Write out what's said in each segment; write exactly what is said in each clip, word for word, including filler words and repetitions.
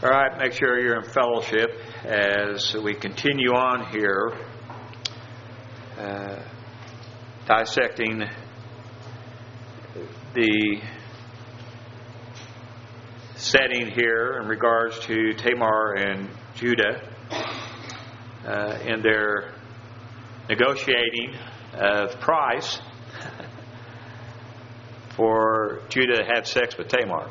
All right, make sure you're in fellowship as we continue on here, uh, dissecting the setting here in regards to Tamar and Judah uh, in their negotiating of price for Judah to have sex with Tamar.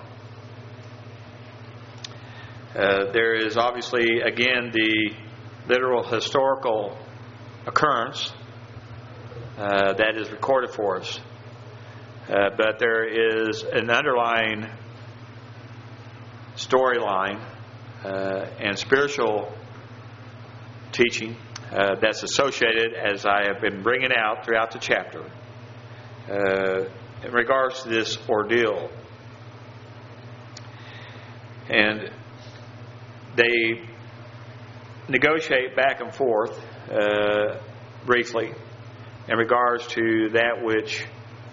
Uh, there is obviously, again, the literal historical occurrence uh, that is recorded for us. Uh, but there is an underlying storyline uh, and spiritual teaching uh, that's associated, as I have been bringing out throughout the chapter, uh, in regards to this ordeal. And they negotiate back and forth uh, briefly in regards to that which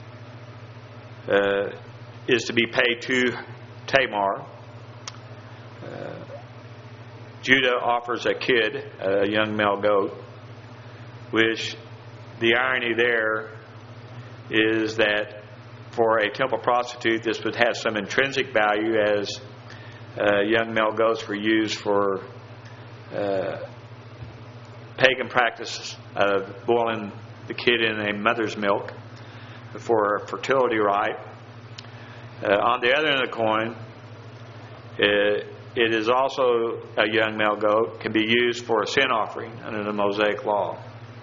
uh, is to be paid to Tamar. Uh, Judah offers a kid, a young male goat, which the irony there is that for a temple prostitute, this would have some intrinsic value, as Uh, young male goats were used for uh, pagan practice of boiling the kid in a mother's milk for a fertility rite. Uh, on the other end of the coin, it, it is also a young male goat, can be used for a sin offering under the Mosaic law.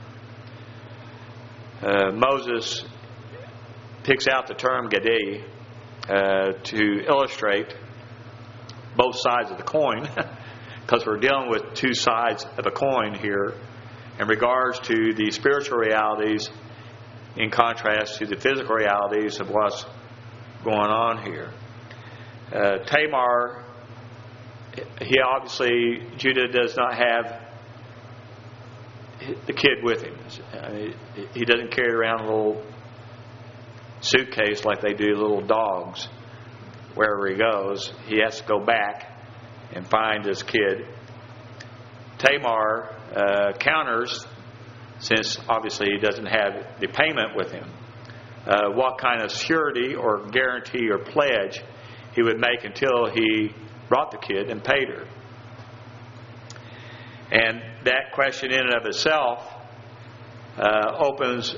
Uh, Moses picks out the term Gadai uh, to illustrate both sides of the coin, because we're dealing with two sides of a coin here in regards to the spiritual realities in contrast to the physical realities of what's going on here. Uh, Tamar, he obviously, Judah does not have the kid with him. I mean, he doesn't carry around a little suitcase like they do little dogs. Wherever he goes, he has to go back and find his kid. Tamar uh, counters, since obviously he doesn't have the payment with him, uh, what kind of surety or guarantee or pledge he would make until he brought the kid and paid her. And that question in and of itself uh, opens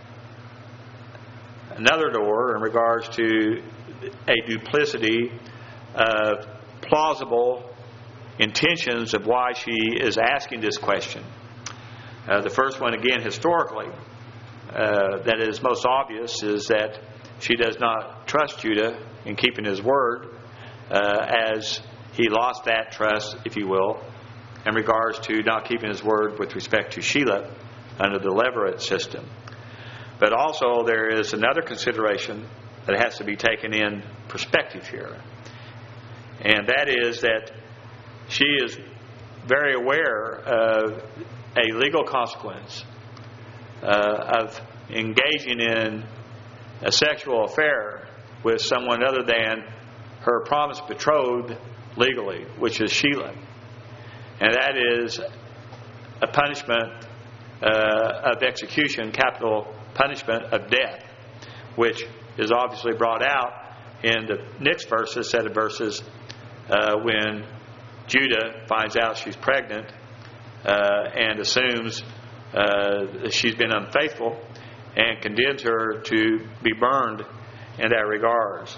another door in regards to a duplicity of plausible intentions of why she is asking this question. Uh, the first one, again, historically, uh, that is most obvious, is that she does not trust Judah in keeping his word, uh, as he lost that trust, if you will, in regards to not keeping his word with respect to Shelah under the Levirate system. But also there is another consideration that has to be taken in perspective here. And that is that she is very aware of a legal consequence uh, of engaging in a sexual affair with someone other than her promised betrothed legally, which is Shelah. And that is a punishment uh, of execution, capital punishment of death, which is obviously brought out in the next verses, set of verses, uh, when Judah finds out she's pregnant uh, and assumes uh, she's been unfaithful and condemns her to be burned in that regards.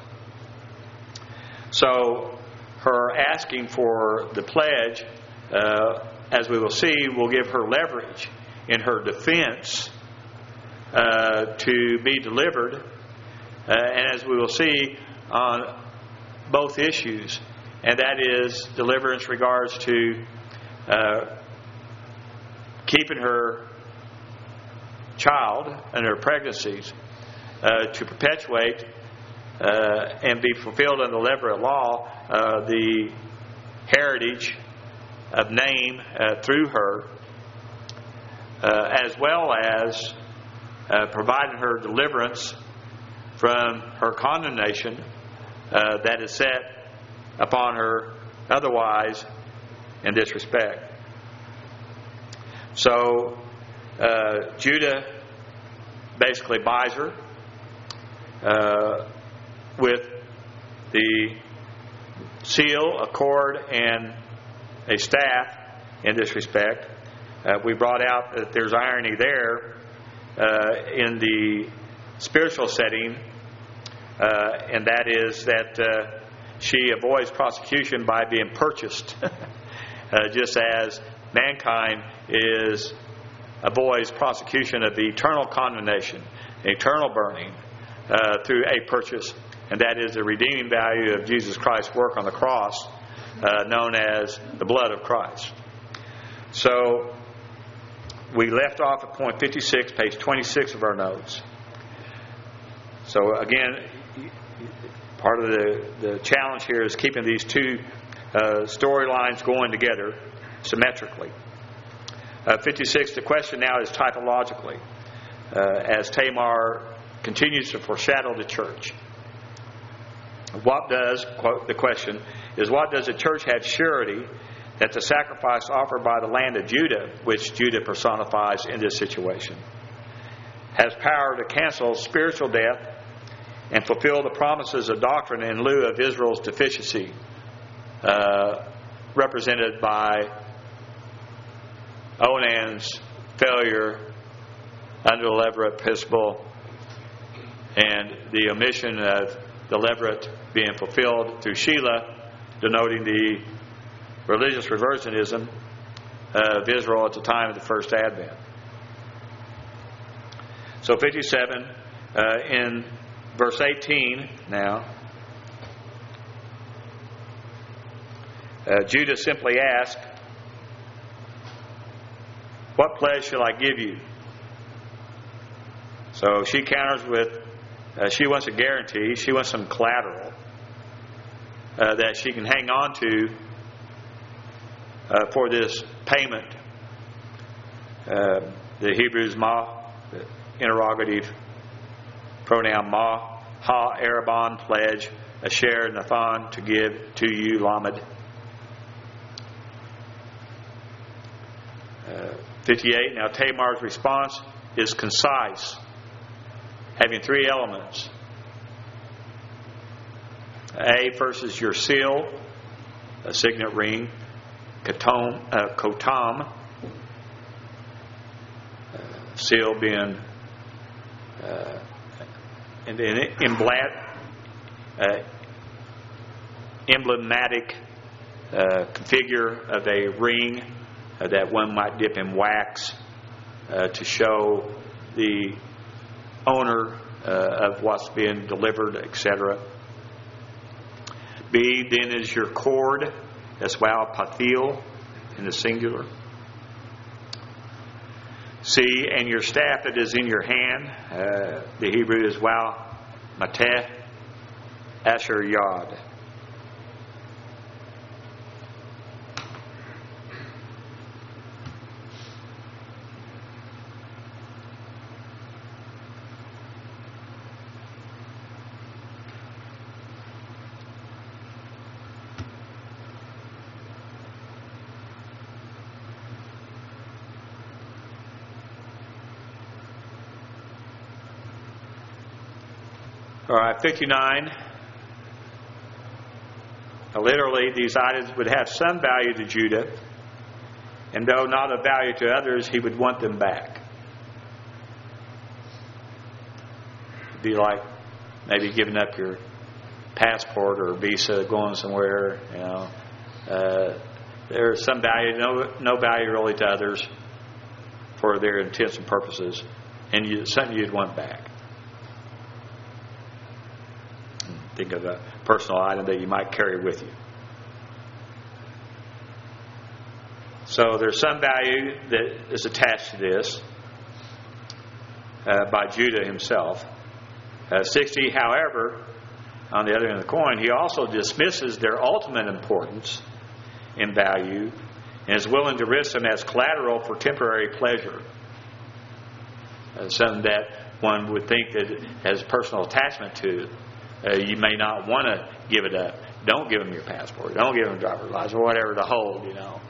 So her asking for the pledge, uh, as we will see, will give her leverage in her defense uh, to be delivered. Uh, and as we will see on both issues, and that is deliverance in regards to uh, keeping her child and her pregnancies uh, to perpetuate uh, and be fulfilled under the Levirate law, uh, the heritage of name uh, through her, uh, as well as uh, providing her deliverance from her condemnation uh, that is set upon her otherwise in this respect. So uh, Judah basically buys her uh, with the seal, a cord, and a staff in this respect. Uh, we brought out that there's irony there uh, in the spiritual setting, uh, and that is that uh, she avoids prosecution by being purchased, uh, just as mankind is avoids prosecution of the eternal condemnation, eternal burning, uh, through a purchase, and that is the redeeming value of Jesus Christ's work on the cross, uh, known as the blood of Christ. So we left off at point fifty-six, page twenty-six of our notes. So again, part of the, the challenge here is keeping these two uh, storylines going together symmetrically. Uh, fifty-six, the question now is typologically, uh, as Tamar continues to foreshadow the church. What does, quote, the question is, what does the church have surety that the sacrifice offered by the land of Judah, which Judah personifies in this situation, has power to cancel spiritual death and fulfill the promises of doctrine in lieu of Israel's deficiency, uh, represented by Onan's failure under the Levirate principle and the omission of the Levirate being fulfilled through Shelah, denoting the religious reversionism of Israel at the time of the first advent. So fifty-seven, uh, in verse eighteen now, uh, Judah simply asked, "What pledge shall I give you?" So she counters with, uh, she wants a guarantee, she wants some collateral uh, that she can hang on to uh, for this payment. Uh, the Hebrews ma, the interrogative pronoun ma, ha, Arabon, pledge, asher, nathan, to give to you, lamed. Uh, fifty-eight, now Tamar's response is concise, having three elements. A, first is your seal, a signet ring, kotom, uh, kotam, uh, seal being uh, and then emblat, uh, emblematic uh, figure of a ring uh, that one might dip in wax uh, to show the owner uh, of what's being delivered, et cetera. B, then is your cord, that's wow, pathil in the singular. C, and your staff that is in your hand, uh, the Hebrew is wow, mateh, asher yad. All right, fifty-nine. Now, literally, these items would have some value to Judah, and though not of value to others, he would want them back. It'd be like maybe giving up your passport or visa, going somewhere. You know, uh, there's some value, no no value really to others for their intents and purposes, and you, something you'd want back. Think of a personal item that you might carry with you. So there's some value that is attached to this uh, by Judah himself. Uh, sixty, however, on the other end of the coin, he also dismisses their ultimate importance in value and is willing to risk them as collateral for temporary pleasure. Uh, something that one would think that has personal attachment to. Uh, you may not want to give it up. Don't give them your passport. Don't give them a driver's license or whatever to hold, you know.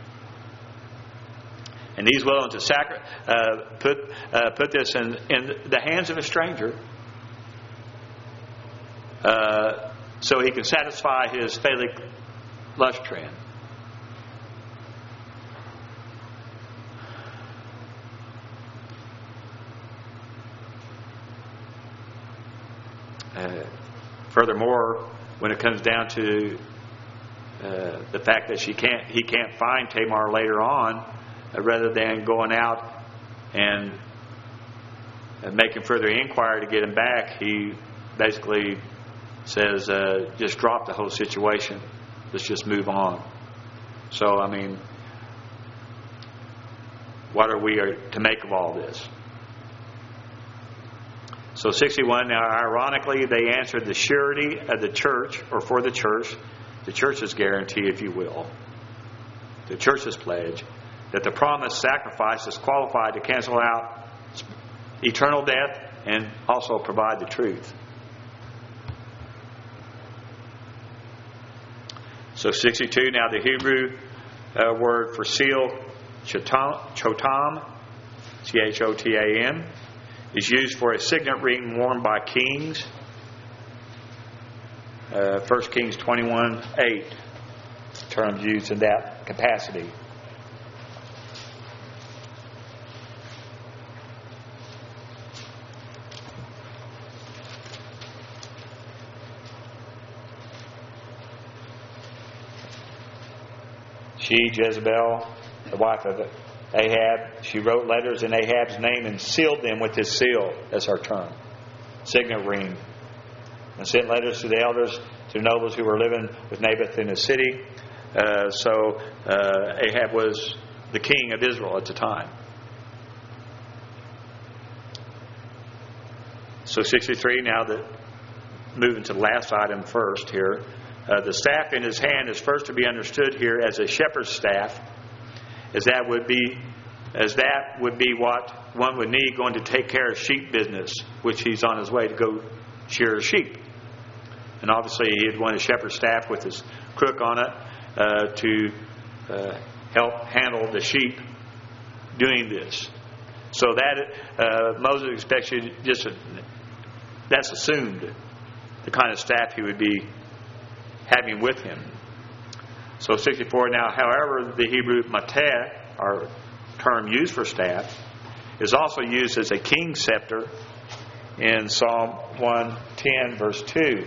And he's willing to sacri- uh, put uh, put this in, in the hands of a stranger uh, so he can satisfy his phallic lust trend. Uh, furthermore, when it comes down to uh, the fact that she can't, he can't find Tamar later on, uh, rather than going out and uh, making further inquiry to get him back, he basically says, uh, "Just drop the whole situation. Let's just move on." So, I mean, what are we to make of all this? So sixty-one, now ironically, they answered the surety of the church, or for the church, the church's guarantee, if you will, the church's pledge, that the promised sacrifice is qualified to cancel out eternal death and also provide the truth. So sixty-two, now the Hebrew uh, word for seal, chotam, chotam, C H O T A M, is used for a signet ring worn by kings. Uh, First Kings twenty-one eight, terms used in that capacity. She, Jezebel, the wife of Ahab, she wrote letters in Ahab's name and sealed them with his seal. That's our term. Signet ring. And sent letters to the elders, to nobles who were living with Naboth in his city. Uh, so uh, Ahab was the king of Israel at the time. So sixty-three, now that moving to the last item first here. Uh, the staff in his hand is first to be understood here as a shepherd's staff, as that would be, as that would be what one would need going to take care of sheep business, which he's on his way to go shear sheep. And obviously he had wanted a shepherd's staff with his crook on it uh, to uh, help handle the sheep doing this. So that uh, Moses expects you to just uh, that's assumed the kind of staff he would be having with him. So sixty-four, now however the Hebrew mateh, our term used for staff, is also used as a king's scepter in Psalm one ten verse two.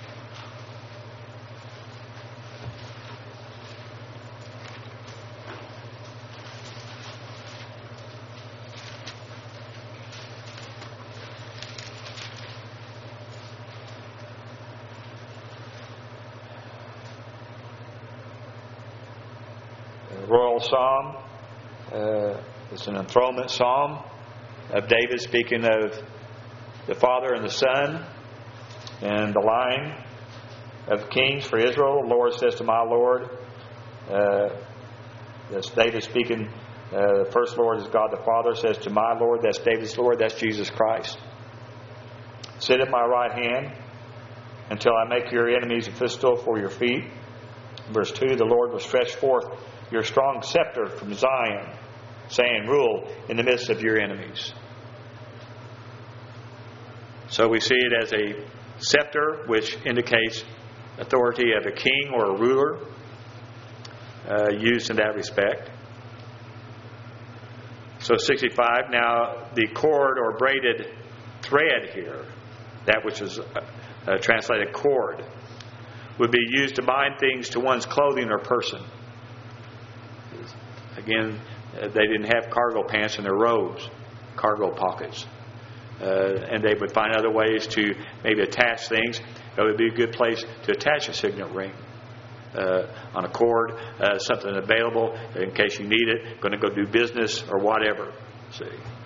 Royal psalm. Uh, it's an enthronement psalm of David speaking of the Father and the Son and the line of kings for Israel. The Lord says to my Lord. Uh, that's David speaking. Uh, the first Lord is God the Father, says to my Lord. That's David's Lord. That's Jesus Christ. Sit at my right hand until I make your enemies a footstool for your feet. Verse two, the Lord will stretch forth your strong scepter from Zion, saying, rule in the midst of your enemies. So we see it as a scepter, which indicates authority of a king or a ruler, uh, used in that respect. So sixty-five, now the cord or braided thread here, that which is uh, translated cord, would be used to bind things to one's clothing or person. Again, uh, they didn't have cargo pants in their robes, cargo pockets. Uh, and they would find other ways to maybe attach things. It would be a good place to attach a signet ring uh, on a cord, uh, something available in case you need it, going to go do business or whatever. See,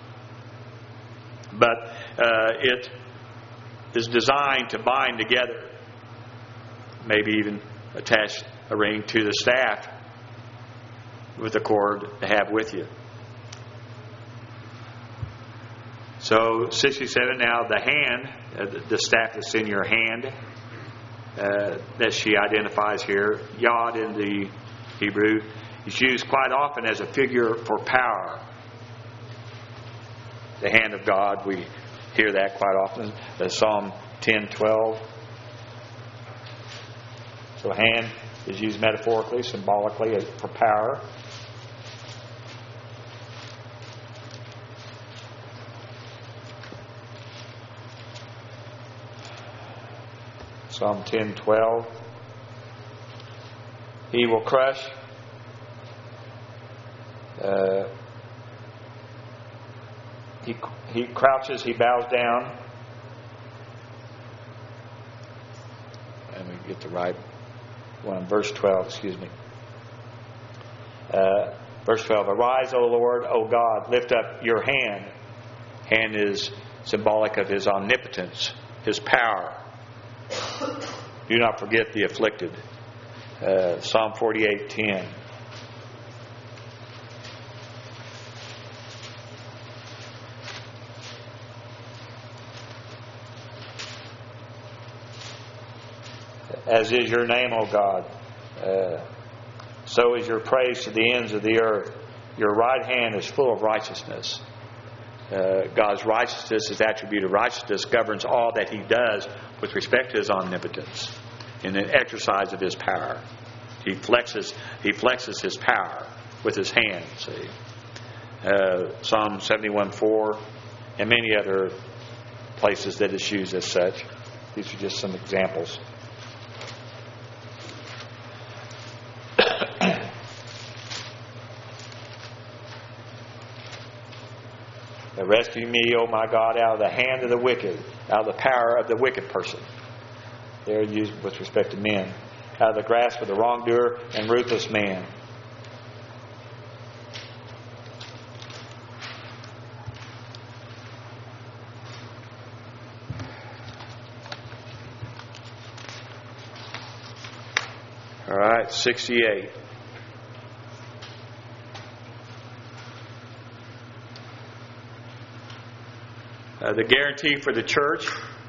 but uh, it is designed to bind together. Maybe even attach a ring to the staff with a cord to have with you. So So sixty-seven, now the hand, uh, the staff that's in your hand, uh, that she identifies here, yod in the Hebrew, is used quite often as a figure for power. The hand of God, we hear that quite often. Uh, Psalm ten twelve. So hand is used metaphorically, symbolically for power. Psalm ten twelve. He will crush. Uh, he he crouches. He bows down. Let me get the right one. Verse twelve. Excuse me. Uh, verse twelve. Arise, O Lord, O God, lift up your hand. Hand is symbolic of His omnipotence, His power. Do not forget the afflicted. Uh, Psalm forty-eight ten. As is your name, O God, uh, so is your praise to the ends of the earth. Your right hand is full of righteousness. Uh, God's righteousness, His attribute of righteousness, governs all that He does with respect to His omnipotence in the exercise of His power. He flexes, He flexes His power with His hand. See, uh, Psalm seventy-one four, and many other places that it's used as such. These are just some examples. Rescue me, O my God, out of the hand of the wicked, out of the power of the wicked person. They're used with respect to men. Out of the grasp of the wrongdoer and ruthless man. All right, sixty-eight. Uh, the guarantee for the church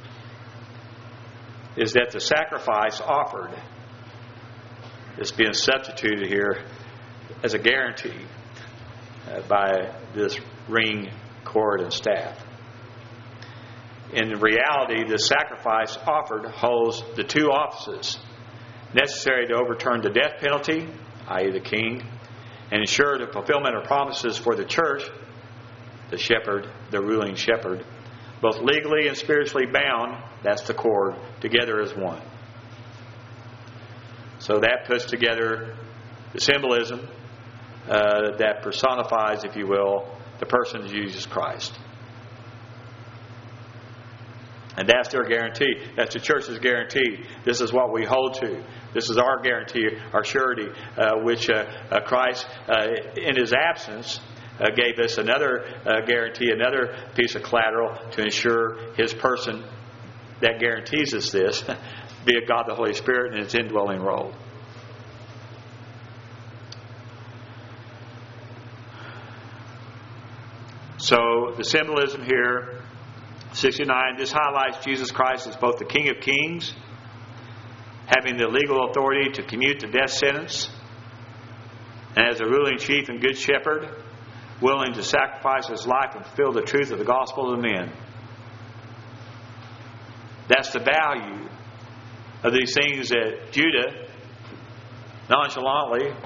is that the sacrifice offered is being substituted here as a guarantee uh, by this ring, cord, and staff. In reality, the sacrifice offered holds the two offices necessary to overturn the death penalty, that is the king, and ensure the fulfillment of promises for the church, the shepherd, the ruling shepherd, both legally and spiritually bound, that's the cord, together as one. So that puts together the symbolism uh, that personifies, if you will, the person of Jesus Christ. And that's their guarantee. That's the church's guarantee. This is what we hold to. This is our guarantee, our surety, uh, which uh, uh, Christ, uh, in His absence, Uh, gave us another uh, guarantee, another piece of collateral to ensure His person that guarantees us this, be it God the Holy Spirit in His indwelling role. So the symbolism here, sixty-nine, this highlights Jesus Christ as both the King of Kings, having the legal authority to commute the death sentence, and as a ruling chief and good shepherd, willing to sacrifice His life and fulfill the truth of the gospel to the men. That's the value of these things that Judah nonchalantly,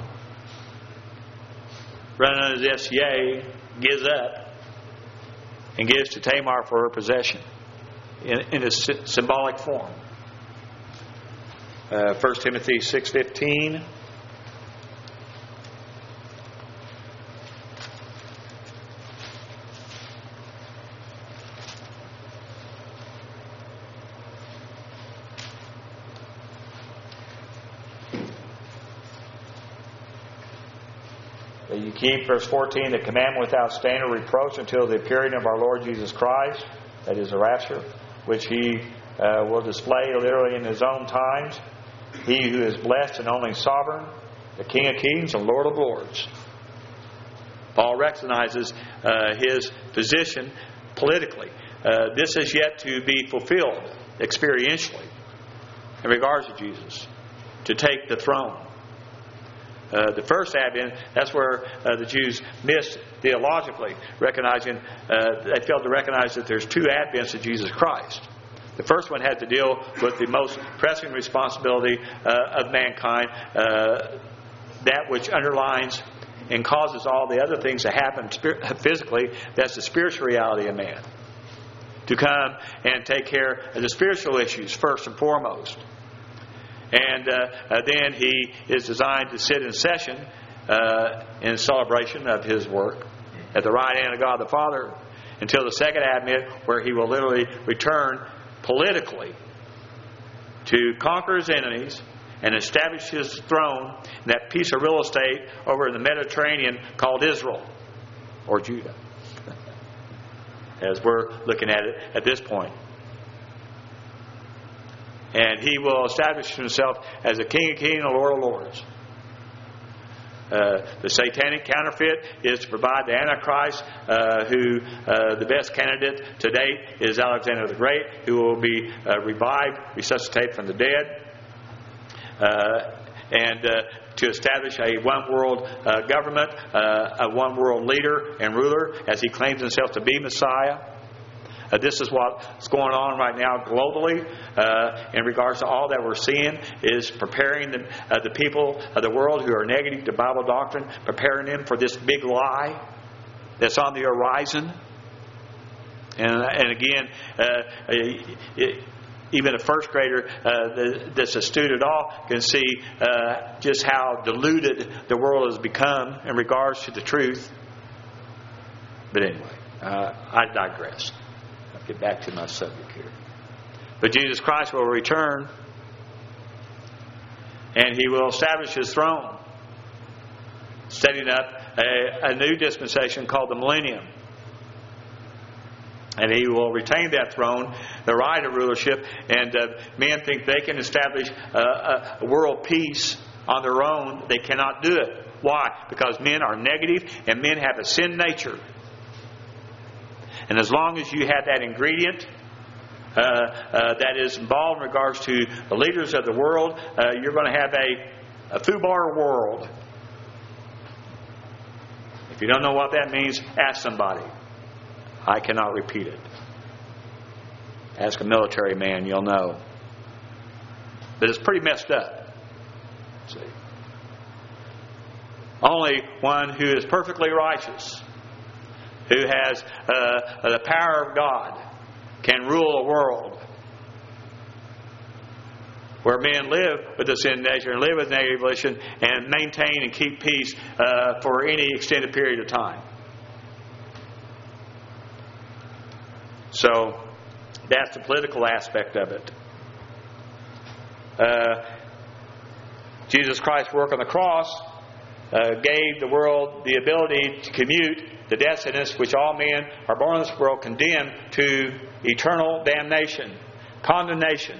running under this yea, gives up and gives to Tamar for her possession in, in a symbolic form. Uh, First Timothy six fifteen. You keep, verse fourteen, the commandment without stain or reproach until the appearing of our Lord Jesus Christ, that is the rapture, which He uh, will display literally in His own times. He who is blessed and only sovereign, the King of Kings and Lord of Lords. Paul recognizes uh, his position politically. Uh, this is yet to be fulfilled experientially in regards to Jesus, to take the throne. Uh, the first advent, that's where uh, the Jews missed theologically, recognizing, uh, they failed to recognize that there's two advents of Jesus Christ. The first one had to deal with the most pressing responsibility uh, of mankind, uh, that which underlines and causes all the other things to happen physically. That's the spiritual reality of man. To come and take care of the spiritual issues first and foremost. And uh, uh, then He is designed to sit in session uh, in celebration of His work at the right hand of God the Father until the second advent, where He will literally return politically to conquer His enemies and establish His throne in that piece of real estate over in the Mediterranean called Israel or Judah, as we're looking at it at this point. And He will establish Himself as a King of Kings and Lord of Lords. Uh, the satanic counterfeit is to provide the Antichrist, uh, who uh, the best candidate to date is Alexander the Great, who will be uh, revived, resuscitated from the dead, uh, and uh, to establish a one-world uh, government, uh, a one-world leader and ruler, as He claims Himself to be Messiah. Uh, this is what's going on right now globally uh, in regards to all that we're seeing, is preparing the, uh, the people of the world who are negative to Bible doctrine, preparing them for this big lie that's on the horizon. And, and again, uh, it, even a first grader uh, that's astute at all can see uh, just how diluted the world has become in regards to the truth. But anyway, uh, I digress. Get back to my subject here. But Jesus Christ will return, and He will establish His throne, setting up a, a new dispensation called the millennium. And He will retain that throne, the right of rulership, and uh, men think they can establish uh, a, a world peace on their own. They cannot do it. Why? Because men are negative, and men have a sin nature. And as long as you have that ingredient uh, uh, that is involved in regards to the leaders of the world, uh, you're going to have a, a FUBAR world. If you don't know what that means, ask somebody. I cannot repeat it. Ask a military man, you'll know. But it's pretty messed up. See? Only one who is perfectly righteous, who has uh, the power of God, can rule a world where men live with the sin nature and live with negative volition and maintain and keep peace uh, for any extended period of time. So that's the political aspect of it. Uh, Jesus Christ's work on the cross uh, gave the world the ability to commute the death sentence which all men are born in this world condemned to eternal damnation, condemnation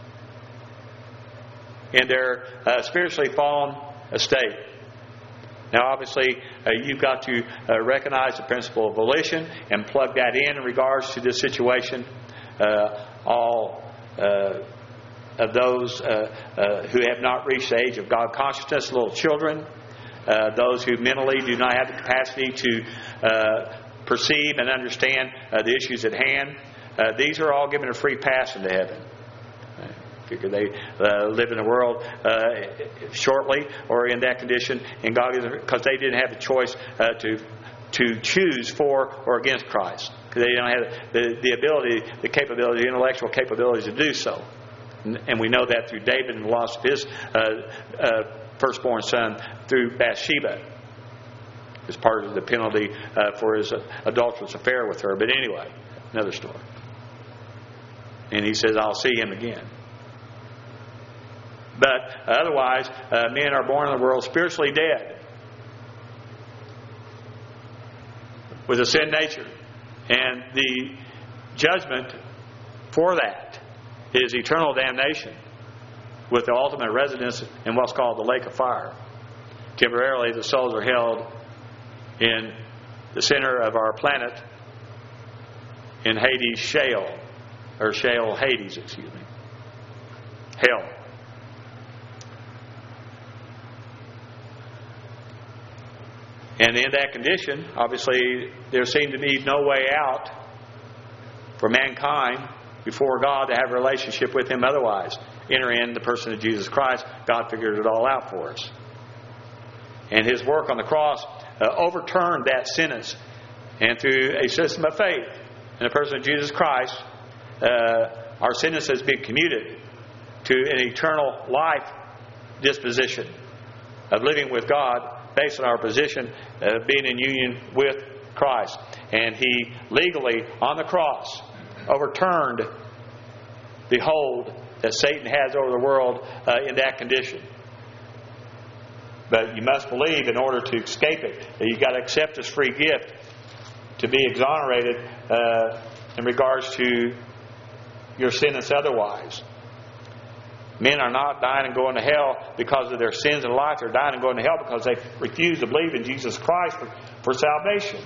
in their uh, spiritually fallen estate. Now, obviously, uh, you've got to uh, recognize the principle of volition and plug that in in regards to this situation. Uh, all uh, of those uh, uh, who have not reached the age of God consciousness, little children, Uh, those who mentally do not have the capacity to uh, perceive and understand uh, the issues at hand. Uh, these are all given a free pass into heaven. I figure they uh, live in the world uh, shortly or in that condition, and God, because they didn't have the choice uh, to to choose for or against Christ, because they don't have the, the ability, the capability, the intellectual capabilities to do so. And, and we know that through David and the loss of his Uh, uh, firstborn son through Bathsheba as part of the penalty uh, for his uh, adulterous affair with her. But anyway, another story. And he says, I'll see him again. But otherwise, uh, men are born in the world spiritually dead with a sin nature. And the judgment for that is eternal damnation, with the ultimate residence in what's called the lake of fire. Temporarily, the souls are held in the center of our planet in Hades, Sheol, or Sheol, Hades, excuse me, hell. And in that condition, obviously, there seemed to be no way out for mankind before God to have a relationship with Him otherwise. Enter in the person of Jesus Christ. God figured it all out for us. And His work on the cross uh, overturned that sentence. And through a system of faith in the person of Jesus Christ, uh, our sentence has been commuted to an eternal life disposition of living with God based on our position of being in union with Christ. And He legally, on the cross, overturned the hold that Satan has over the world uh, in that condition. But you must believe, in order to escape it, that you've got to accept this free gift to be exonerated uh, in regards to your sentence otherwise. Men are not dying and going to hell because of their sins in life. They're dying and going to hell because they refuse to believe in Jesus Christ for, for salvation.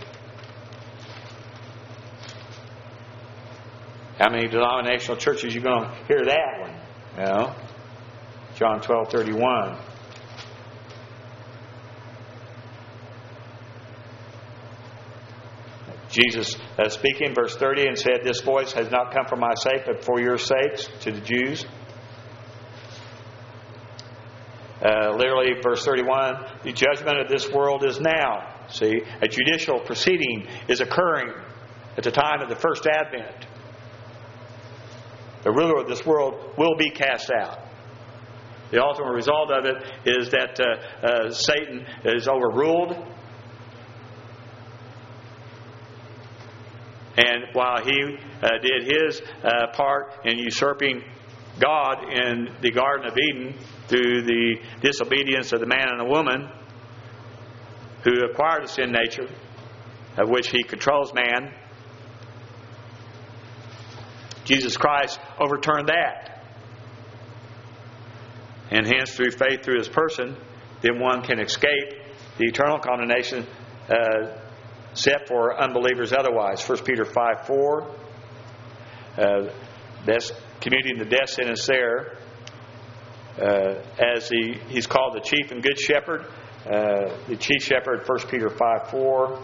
How many denominational churches are you going to hear that one? You know? John twelve thirty-one. Jesus uh, speaking, verse thirty, and said, "This voice has not come for my sake, but for your sakes," to the Jews. Uh, literally, verse thirty-one, the judgment of this world is now. See, a judicial proceeding is occurring at the time of the first advent. The ruler of this world will be cast out. The ultimate result of it is that uh, uh, Satan is overruled. And while he uh, did his uh, part in usurping God in the Garden of Eden through the disobedience of the man and the woman who acquired a sin nature, of which he controls man, Jesus Christ overturned that. And hence, through faith through His person, then one can escape the eternal condemnation uh, set for unbelievers otherwise. First Peter five four. Uh, that's commuting the death sentence there. Uh, as he, he's called the chief and good shepherd. Uh, the chief shepherd, First Peter five four.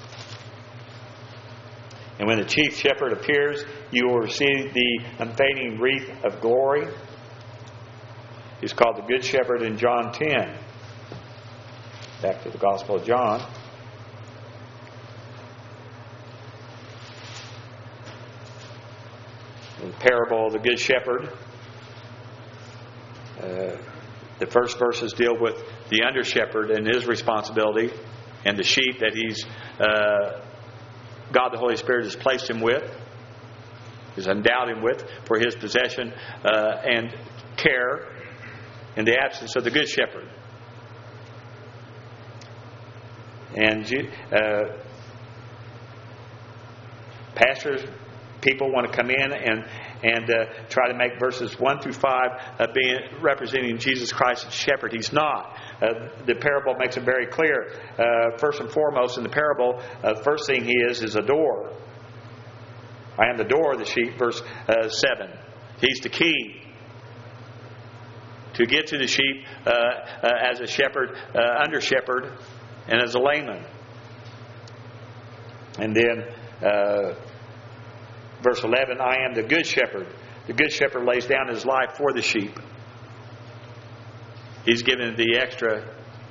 And when the chief shepherd appears, you will receive the unfading wreath of glory. He's called the good shepherd in John ten. Back to the Gospel of John. The parable of the good shepherd. Uh, the first verses deal with the under shepherd and his responsibility, and the sheep that he's uh, God the Holy Spirit has placed him with, has endowed him with for his possession uh, and care in the absence of the good shepherd. And uh, pastors, people want to come in and and uh, try to make verses one through five uh, being representing Jesus Christ as shepherd. He's not. Uh, the parable makes it very clear. Uh, first and foremost in the parable, the uh, first thing he is is a door. I am the door of the sheep, verse uh, seven. He's the key to get to the sheep uh, uh, as a shepherd, uh, under shepherd, and as a layman. And then uh, verse eleven, I am the good shepherd. The good shepherd lays down his life for the sheep. He's given the extra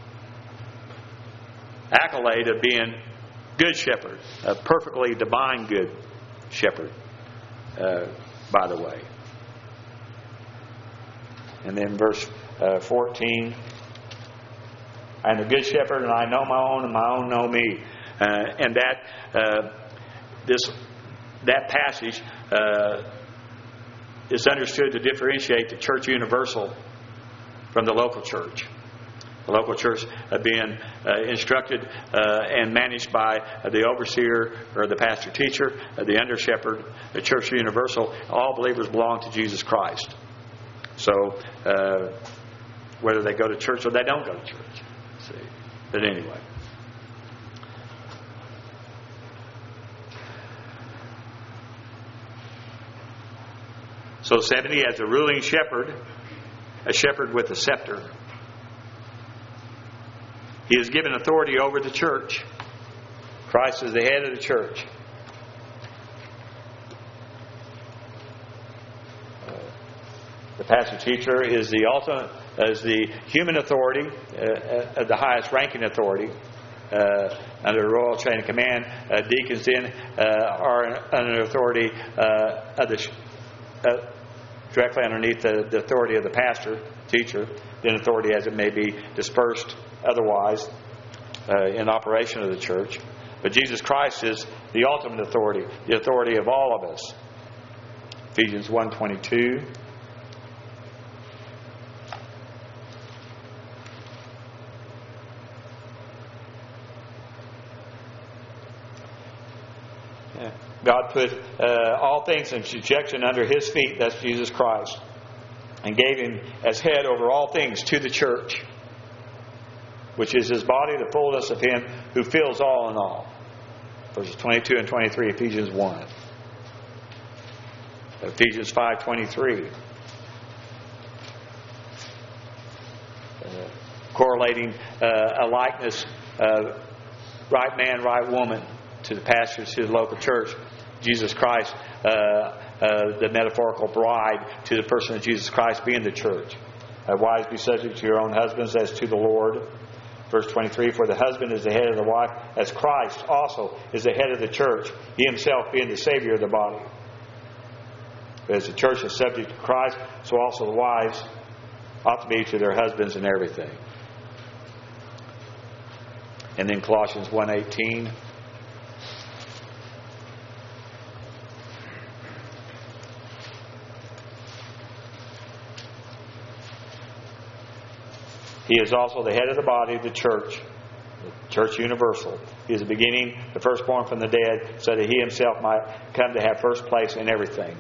accolade of being good shepherd, a perfectly divine good shepherd, uh, by the way. And then verse uh, fourteen, I am the good shepherd, and I know my own, and my own know me. Uh, and that uh, this that passage uh, is understood to differentiate the church universal from the local church. The local church uh, being uh, instructed uh, and managed by uh, the overseer or the pastor teacher, uh, the under shepherd, the church universal. All believers belong to Jesus Christ. So uh, whether they go to church or they don't go to church. See. But anyway. So seventy, as a ruling shepherd, a shepherd with a scepter. He is given authority over the church. Christ is the head of the church. Uh, the pastor teacher is the ultimate, is the human authority, uh, uh, the highest ranking authority. Uh, under the royal chain of command, uh, deacons then uh, are under the authority uh, of the uh, directly underneath the, the authority of the pastor, teacher, then authority as it may be dispersed otherwise uh, in operation of the church. But Jesus Christ is the ultimate authority, the authority of all of us. Ephesians one twenty-two. God put uh, all things in subjection under His feet, that's Jesus Christ, and gave Him as head over all things to the church, which is His body, the fullness of Him who fills all in all. Verses twenty-two and twenty-three, Ephesians one. Ephesians five twenty-three. Uh, correlating uh, a likeness, uh, right man, right woman, to the pastors, to the local church. Jesus Christ, uh, uh, the metaphorical bride, to the person of Jesus Christ being the church. Uh, wives, be subject to your own husbands as to the Lord. Verse twenty-three, for the husband is the head of the wife, as Christ also is the head of the church, He Himself being the Savior of the body. But as the church is subject to Christ, so also the wives ought to be to their husbands in everything. And then Colossians one eighteen. He is also the head of the body, the church, the church universal. He is the beginning, the firstborn from the dead, so that He Himself might come to have first place in everything.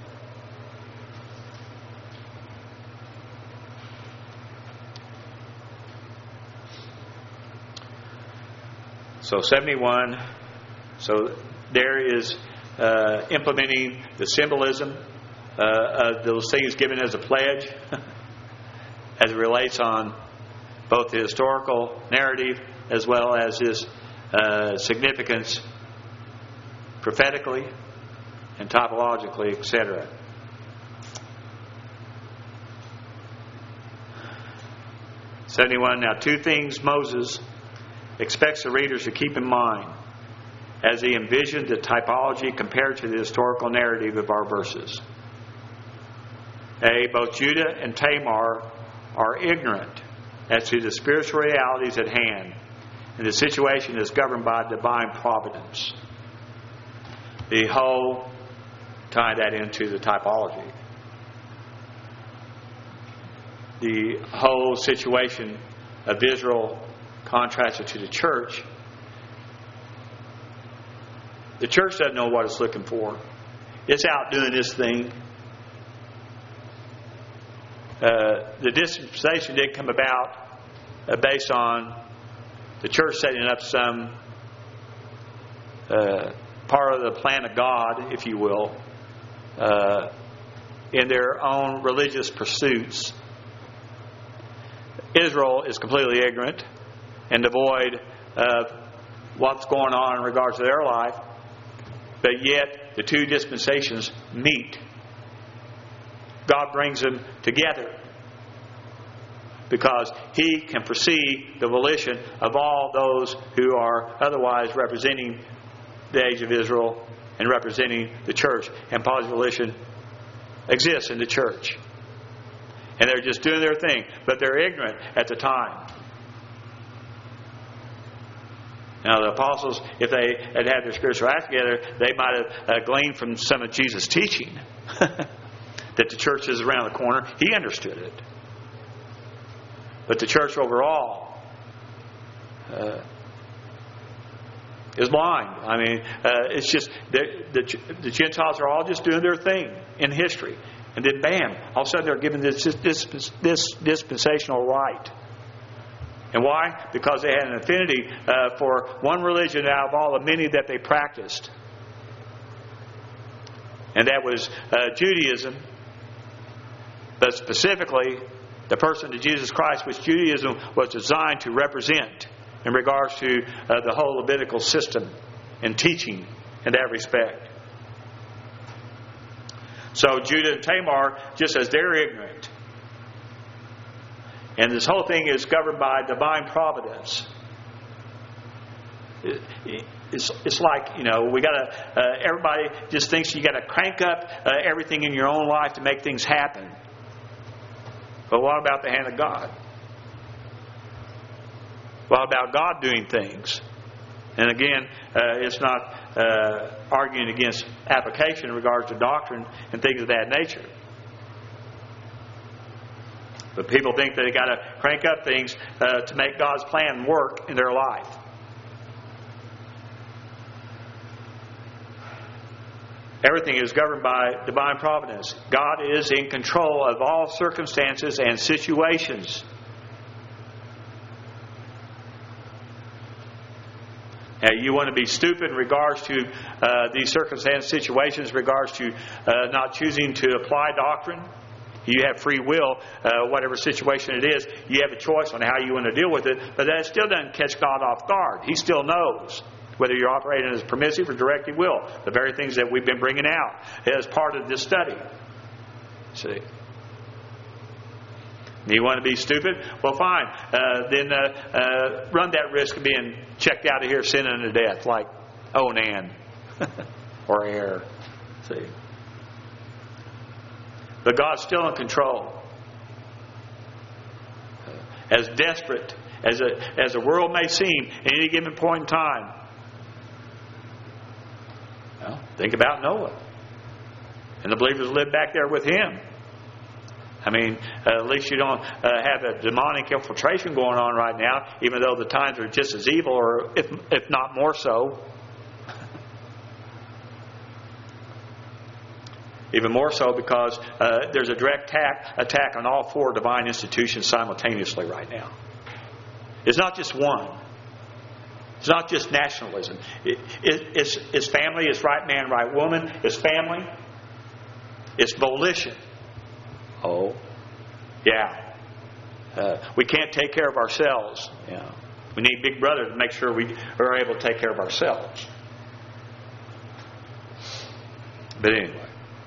So seventy-one, so there is uh, implementing the symbolism uh, of those things given as a pledge as it relates on both the historical narrative as well as his uh, significance prophetically and typologically, et cetera. seventy-one. Now, two things Moses expects the readers to keep in mind as he envisioned the typology compared to the historical narrative of our verses. A. Both Judah and Tamar are ignorant as to the spiritual realities at hand, and the situation is governed by divine providence. The whole, tie that into the typology. The whole situation of Israel contrasted to the church. The church doesn't know what it's looking for. It's out doing this thing. Uh, the dispensation didn't come about uh, based on the church setting up some uh, part of the plan of God, if you will, uh, in their own religious pursuits. Israel is completely ignorant and devoid of what's going on in regards to their life, but yet the two dispensations meet. God brings them together because He can foresee the volition of all those who are otherwise representing the age of Israel and representing the church. And Paul's volition exists in the church. And they're just doing their thing, but they're ignorant at the time. Now, the apostles, if they had had their spiritual act together, they might have uh, gleaned from some of Jesus' teaching that the church is around the corner. He understood it. But the church overall uh, is blind. I mean, uh, it's just the, the, the Gentiles are all just doing their thing in history. And then bam, all of a sudden they're given this, this, this dispensational right. And why? Because they had an affinity uh, for one religion out of all the many that they practiced. And that was uh, Judaism. but specifically the person of Jesus Christ, which Judaism was designed to represent in regards to uh, the whole Levitical system and teaching in that respect. So Judah and Tamar, just as they're ignorant, and this whole thing is governed by divine providence. It, it, it's, it's like, you know, we got to. Uh, everybody just thinks you got to crank up uh, everything in your own life to make things happen. But what about the hand of God? What about God doing things? And again, uh, it's not uh, arguing against application in regards to doctrine and things of that nature. But people think that they got to crank up things uh, to make God's plan work in their life. Everything is governed by divine providence. God is in control of all circumstances and situations. Now, you want to be stupid in regards to uh, these circumstances, situations, in regards to uh, not choosing to apply doctrine. You have free will, uh, whatever situation it is. You have a choice on how you want to deal with it. But that still doesn't catch God off guard. He still knows whether you're operating as permissive or directive will. The very things that we've been bringing out as part of this study. See? You want to be stupid? Well, fine. Uh, then uh, uh, run that risk of being checked out of here, sinning unto death, like Onan or Er. See? But God's still in control. As desperate as a, as the world may seem at any given point in time, well, think about Noah. And the believers lived back there with him. I mean, uh, at least you don't uh, have a demonic infiltration going on right now, even though the times are just as evil, or if, if not more so. Even more so because uh, there's a direct attack, attack on all four divine institutions simultaneously right now. It's not just one. It's not just nationalism. It, it, it's, it's family, it's right man, right woman, it's family, it's volition. Oh, yeah. Uh, we can't take care of ourselves. You know. We need Big Brother to make sure we are able to take care of ourselves. But anyway.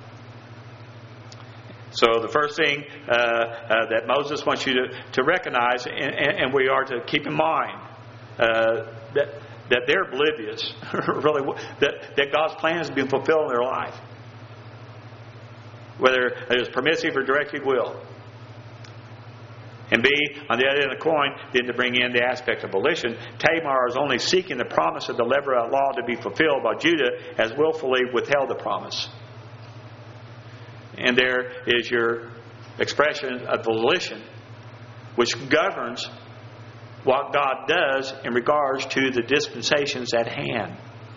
So the first thing uh, uh, that Moses wants you to, to recognize, and, and, and we are to keep in mind, uh, that that they're oblivious, really, that, that God's plan has been fulfilled in their life. Whether it is permissive or directive will. And B, on the other end of the coin, then to bring in the aspect of volition, Tamar is only seeking the promise of the Levirate law to be fulfilled, while Judah has willfully withheld the promise. And there is your expression of volition, which governs what God does in regards to the dispensations at hand.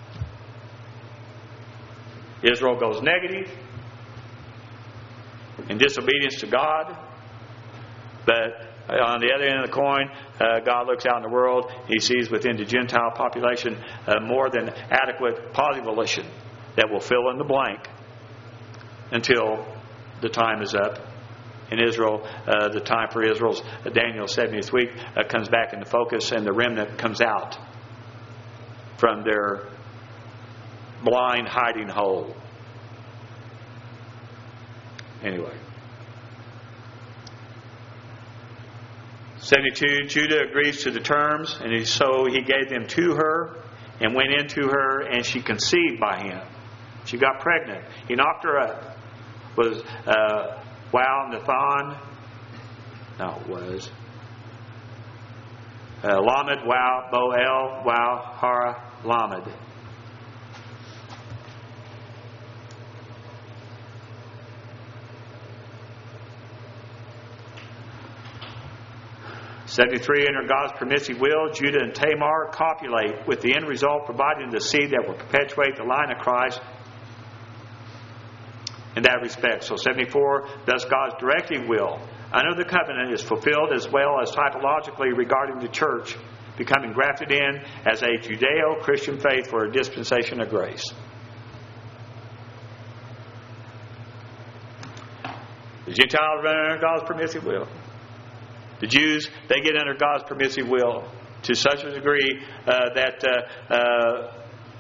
Israel goes negative in disobedience to God, but on the other end of the coin, uh, God looks out in the world, He sees within the Gentile population uh, more than adequate positive volition that will fill in the blank until the time is up. In Israel, uh, the time for Israel's uh, Daniel's seventieth week uh, comes back into focus, and the remnant comes out from their blind hiding hole. Anyway. seventy-two, Judah agrees to the terms, and so he gave them to her and went into her, and she conceived by him. She got pregnant. He knocked her up. Was uh, Wow, Nathan? No, it was. Uh, Lamed, Wow, Boel, Wow, Hara, Lamed. seventy-three, under God's permissive will, Judah and Tamar copulate, with the end result providing the seed that will perpetuate the line of Christ in that respect. So seventy-four, thus God's directive will under the covenant is fulfilled, as well as typologically regarding the church becoming grafted in as a Judeo-Christian faith for a dispensation of grace. The Gentiles run under God's permissive will. The Jews, they get under God's permissive will to such a degree uh, that uh, uh,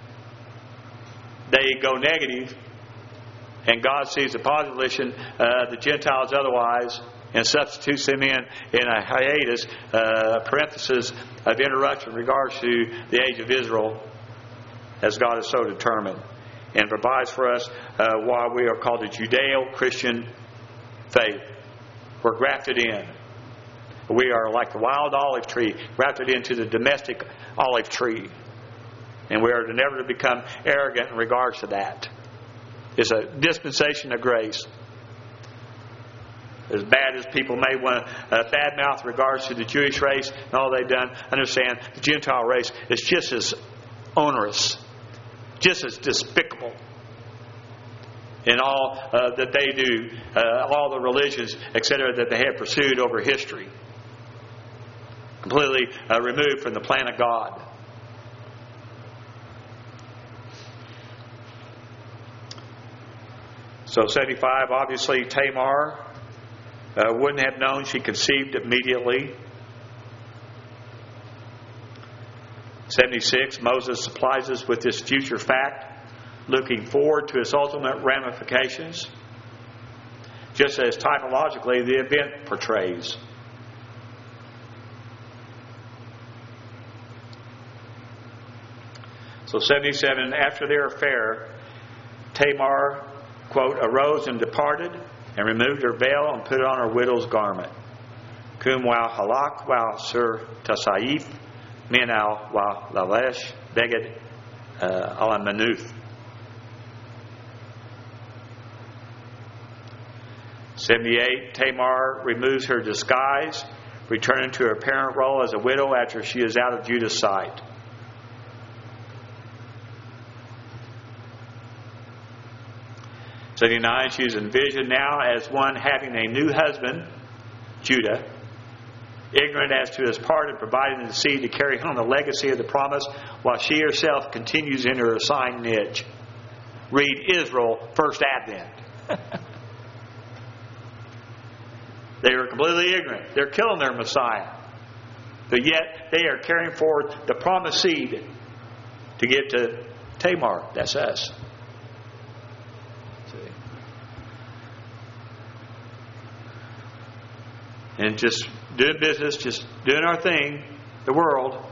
they go negative, and God sees the positive volition, uh, the Gentiles otherwise, and substitutes them in in a hiatus, uh, parenthesis of interruption in regards to the age of Israel, as God has so determined, and provides for us uh, why we are called the Judeo-Christian faith. We're grafted in. We are like the wild olive tree, grafted into the domestic olive tree. And we are never to become arrogant in regards to that. It's a dispensation of grace. As bad as people may want to uh, badmouth in regards to the Jewish race and all they've done, understand the Gentile race is just as onerous, just as despicable in all uh, that they do, uh, all the religions, et cetera, that they have pursued over history. Completely uh, removed from the plan of God. So seventy-five, obviously Tamar uh, wouldn't have known. She conceived immediately. seventy-six, Moses supplies us with this future fact, looking forward to its ultimate ramifications, just as typologically the event portrays. So seventy-seven, after their affair, Tamar, quote, arose and departed, and removed her veil and put on her widow's garment. Kum wa halak wa sur tasayif, min al wa lalesh, beged ala manuth. seventy-eight, Tamar removes her disguise, returning to her parent role as a widow after she is out of Judah's sight. seventy-nine, she is envisioned now as one having a new husband, Judah, ignorant as to his part in providing the seed to carry on the legacy of the promise, while she herself continues in her assigned niche. Read Israel, First Advent. They are completely ignorant. They're killing their Messiah. But yet they are carrying forward the promised seed to give to Tamar. That's us. And just doing business, just doing our thing, the world.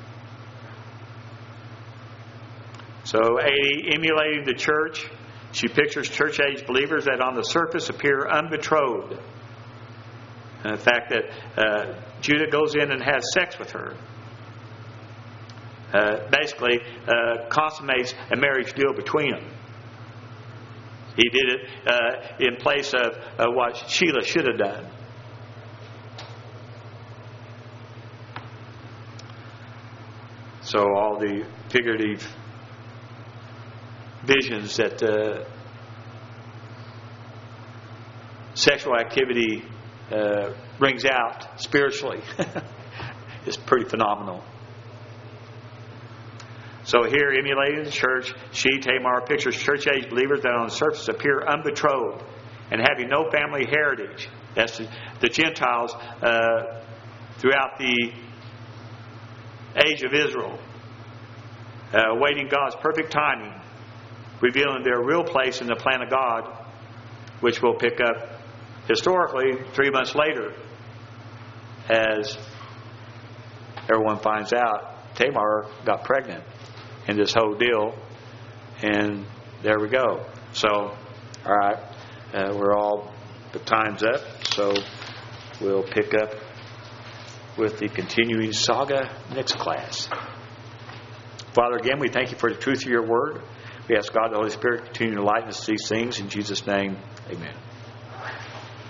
So eighty, emulating the church. She pictures church-age believers that on the surface appear unbetrothed. And the fact that uh, Judah goes in and has sex with her. Uh, basically uh, consummates a marriage deal between them. He did it uh, in place of uh, what Sheila should have done. So all the figurative visions that uh, sexual activity uh, brings out spiritually is pretty phenomenal. So here, emulating the church, she, Tamar, pictures church-age believers that on the surface appear unbetrothed and having no family heritage. That's the, the Gentiles uh, throughout the age of Israel, uh, awaiting God's perfect timing, revealing their real place in the plan of God, which we'll pick up historically three months later as everyone finds out Tamar got pregnant in this whole deal, and there we go. So, all right, uh, we're all, the time's up, so we'll pick up with the continuing saga next class. Father, again, we thank you for the truth of your word. We ask God, the Holy Spirit, continue to enlighten us to these things. In Jesus' name, amen.